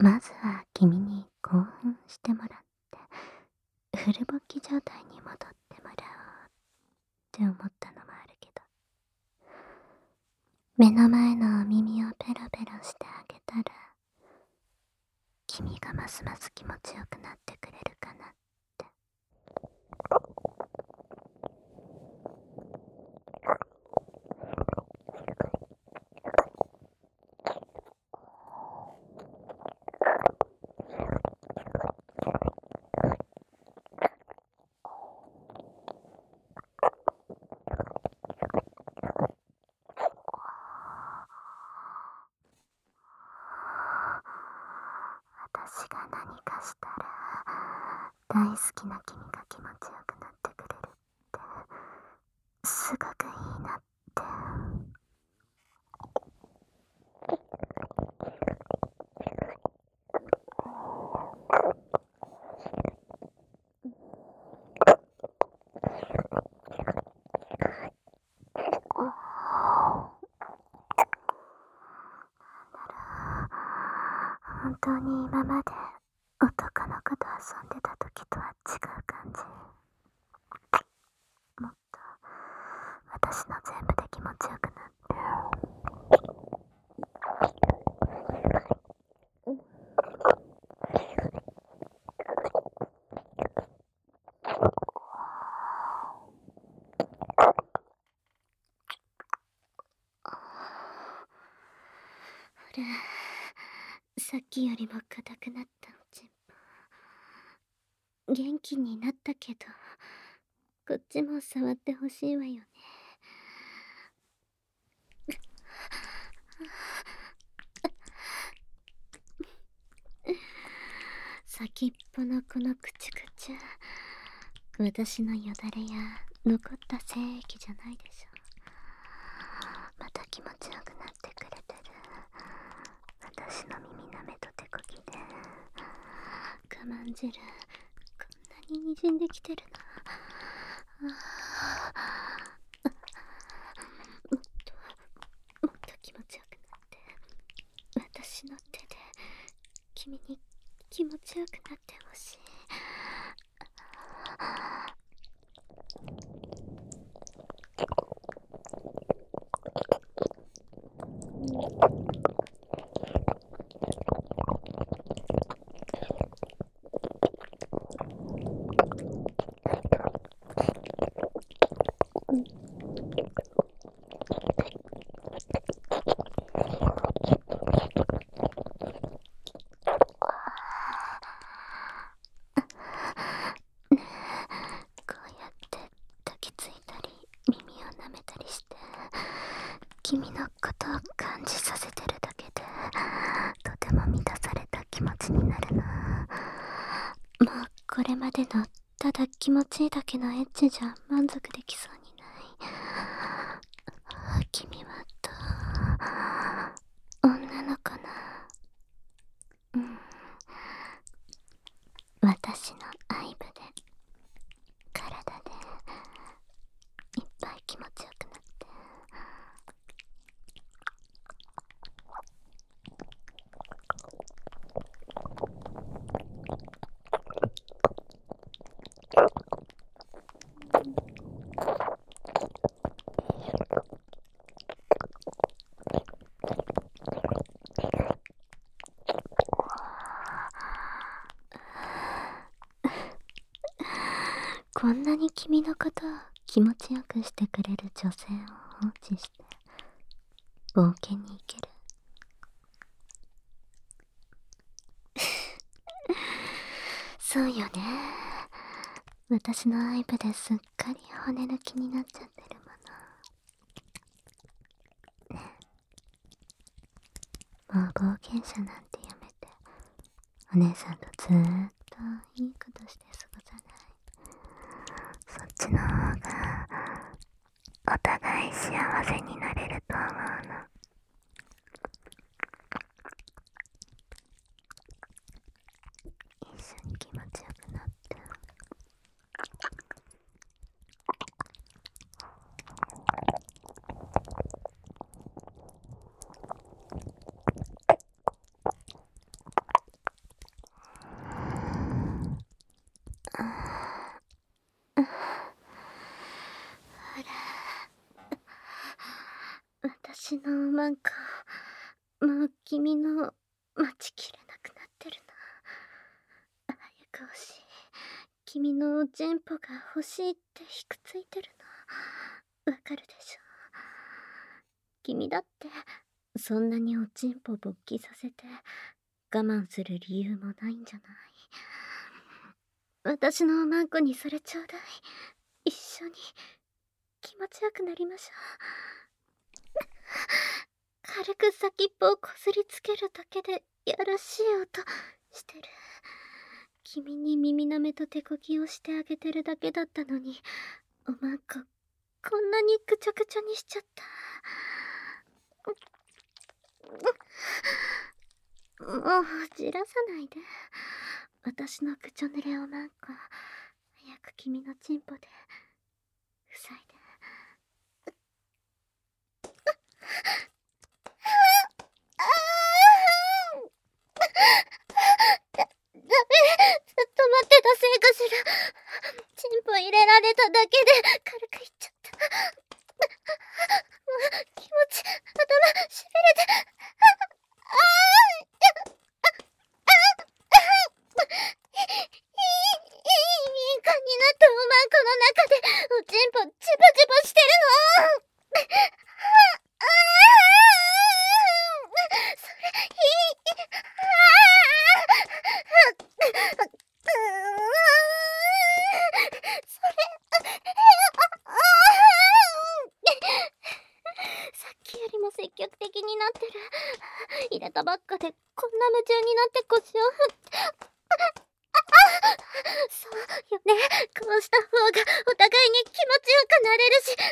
まずは君に興奮してもらってフル勃起状態に戻ってもらおうって思ったのもあるけど、目の前のお耳をペロペロしてあげたら君がますます気持ちよくなってくれるかなって。私が何かしたら大好きな君が気持ちよくなってくれるってすごくいいなって。本当に今まで男の子と遊んでた時とは違う感じ。もっと私の全部で気持ちよくなって。ほら、さっきよりも硬くなったおちんぽ。元気になったけど、こっちも触ってほしいわよね。先っぽのこのクチュクチュ、私のよだれや残った精液じゃないでしょ。また気持ちよくなってくれてる。私の耳なめと手こぎで我慢汁こんなに滲んできてるの。もっと気持ちよくなって、私の手で君に気持ちよくなってほしい。こうやって抱きついたり耳を舐めたりして君のことを感じさせてるだけでとても満たされた気持ちになるな。もうこれまでのただ気持ちいいだけのエッチじゃ満足できそうにない。君は女の子な。うん、私の愛部で体でいっぱい気持ちよくなって。こんなに君のことを気持ちよくしてくれる女性を放置して冒険に行ける。そうよね。私の愛部ですっかり骨抜きになっちゃってるもの。ねえ、もう冒険者なんてやめてお姉さんとずーっといいことして過ごさない？そっちの方がお互い幸せになれると思うの。一緒に気持ちよくなって。 私のマンコ、もう君の待ちきれなくなってるの。早く欲しい。君のおちんぽが欲しいってひくついてるの。わかるでしょ。君だってそんなにおちんぽ勃起させて我慢する理由もないんじゃない。私のおまんこにそれちょうだい。一緒に気持ちよくなりましょう。軽く先っぽをこすりつけるだけでやらしい音してる。君に耳なめと手こぎをしてあげてるだけだったのに、おまんここんなにぐちゃぐちゃにしちゃった。もうじらさないで。私のぐちょ濡れおまんこ、早く君のチンポで塞いで。ダメ、ずっと待ってたせいかしら。チンポ入れられただけで軽くいっちゃった。もう気持ち、頭しびれて。いい感になったおまんこの中でおちんぽジボジボしてるの。それいい。それさっきよりも積極的になってる。入れたばっかでこんな夢中になって腰を振って。そうよね。こうした方がお互いに気持ちよくなれるし。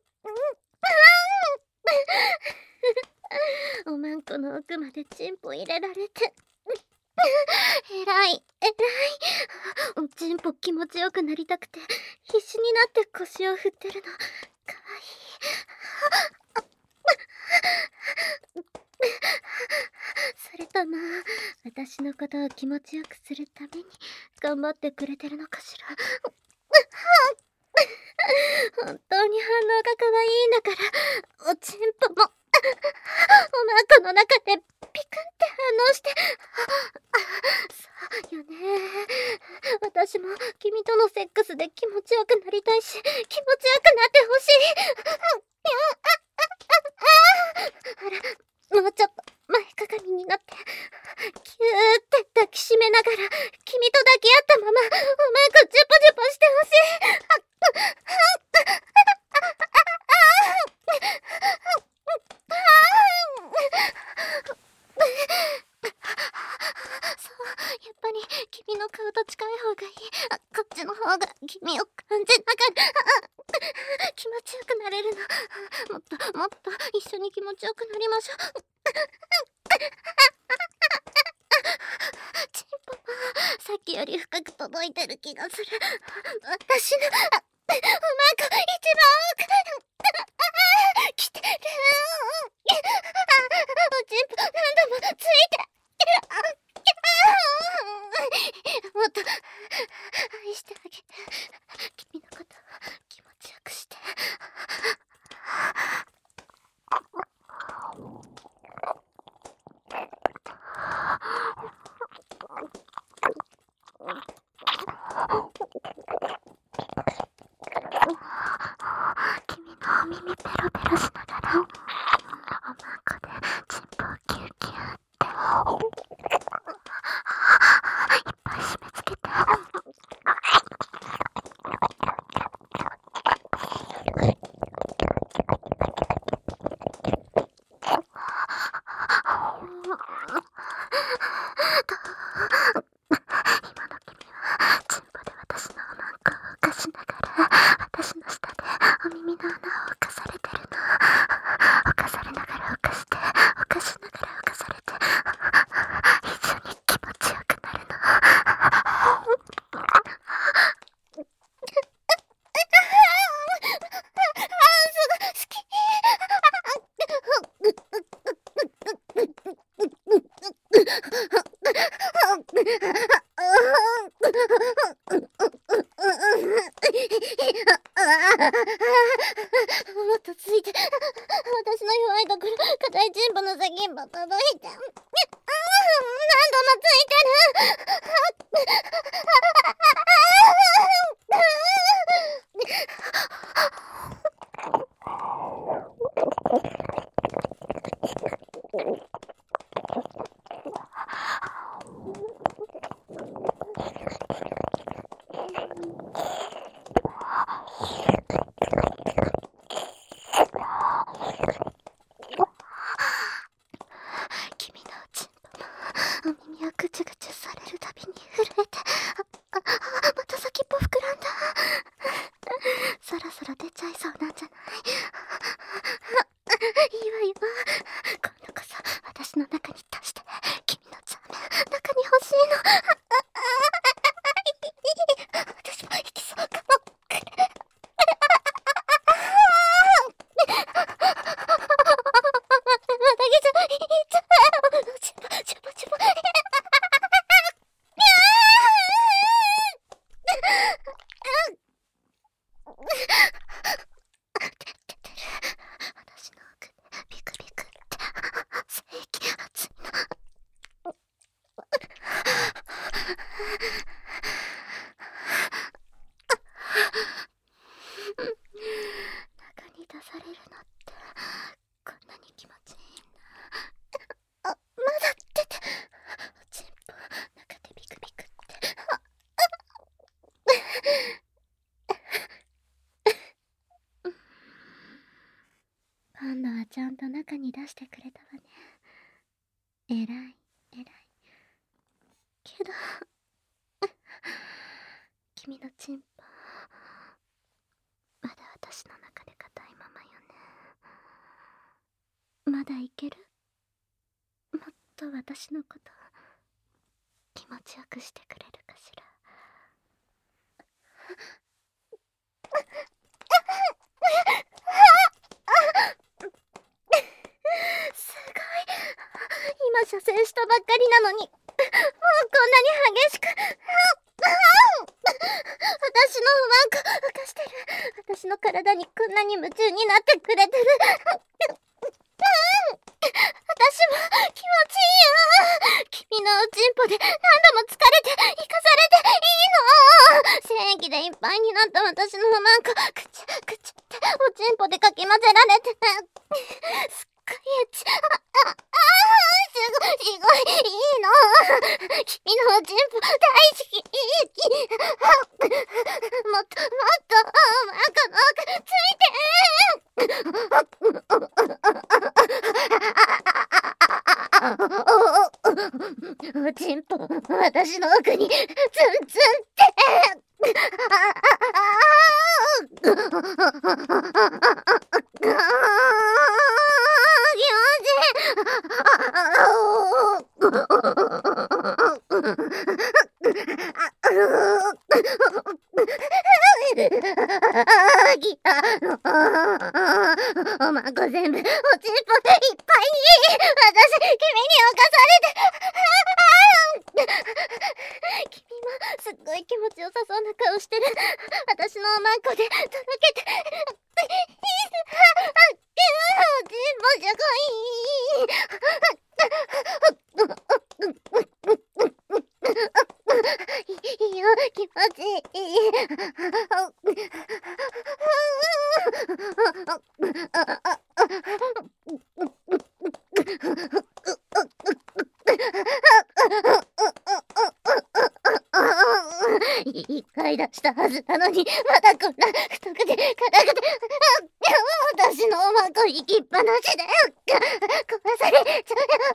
おまんこの奥までチンポ入れられて。えらい、えらい。おちんぽ気持ちよくなりたくて必死になって腰を振ってるの。かわいい。それとも私のことを気持ちよくするために頑張ってくれてるのかしら。本当に反応が可愛いんだからおちんぽもおまんこの中でピクンって反応して。そうよね。私も君とのセックスで気持ちよくなりたいし気持ちよくなってほしい。あら、もうちょっと前かがみになってキューって抱きしめながら君と抱き合ったままおまんこジュポジュポしてほしい。そう、やっぱり君の顔と近い方がいい。こっちの方が君を感じながら気持ちよくなれるの。もっともっと一緒に気持ちよくなりましょう。チンポもさっきより深く届いてる気がする。私のおまんこ一番奥来てる。おちんぽ何度もついて。もっと愛してあげて。君のこと気持ちよくして。君のお耳ペロペロしながらおまんこでチンポをキューキューっていっぱい締め付けて。今の君はチンポで私のおまんこを浮かしながら私の下でお耳の穴を浮かされてるの。浮かされながら浮かして浮かしながら浮かされて一緒に気持ちよくなるの。好き。 耳をぐちゅぐちゅされるたびに震えて、また先っぽ膨らんだ。そろそろ出ちゃいそうなんじゃない？いいわいいわ。今度こそ私の中に足して、君のザーメン中に欲しいの。私も行きそうかも。またぎちゃいっちゃう。チュパチュパチュパ。私の奥でビクビクって精液熱いの。中に出されるのってこんなに気持ちいいんだ。まだ出て、おちんぽ中でビクビクって。今度はちゃんと中に出してくれたわね。えらいえらいけど君のチンポまだ私の中で硬いままよね。まだいける？もっと私のこと気持ちよくしてくれるかしら。すごい。今射精したばっかりなのに、もうこんなに激しく。私の不満浮かしてる。私の体にこんなに夢中になってくれてる。私も気持ちいいよ。君のおちんぽで何度も疲れて生かされていいの。精液でいっぱいになった私の不満くちゅくちゅっておちんぽでかき混ぜられてすっごいエッチ。すごいすごいいいの。君のおちんぽ大好き。もっともっとマクついて。おちんぽ私の奥にツンツンっておまんこ全部おちんぽいっぱいに私君に侵されて君もすっごい気持ちよさそうな顔してる。私のおまんこでとろけておちんぽじゃいいよ気持ちいい。一回出したはずなのにまだこんな太くて硬くて私のおまんこ行きっぱなしで壊されちゃう。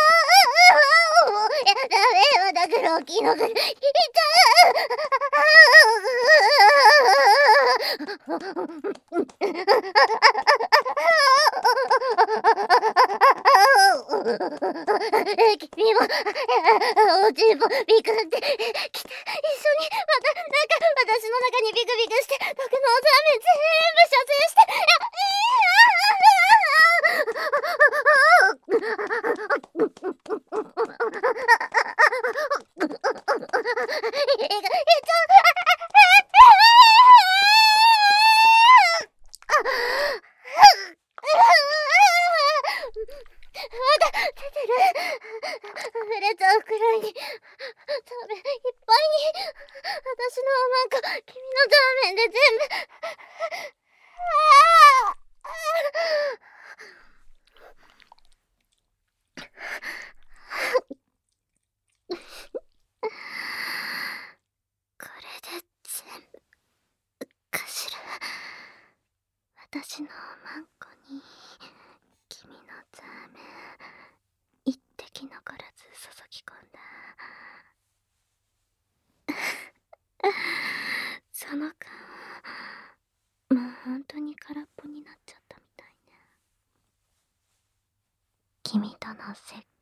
ダメよだから大きいのがいっち君もおちんぽビクって来て一緒に私の中にビクビクして僕のおザーメン全部射精まだ出てる。溢れちゃうくらいにザーメンいっぱいに私のおまんこ君のザーメンで全部これで全部かしら。私のおまんこに君のザーメン一滴残らず注ぎ込んだのせっ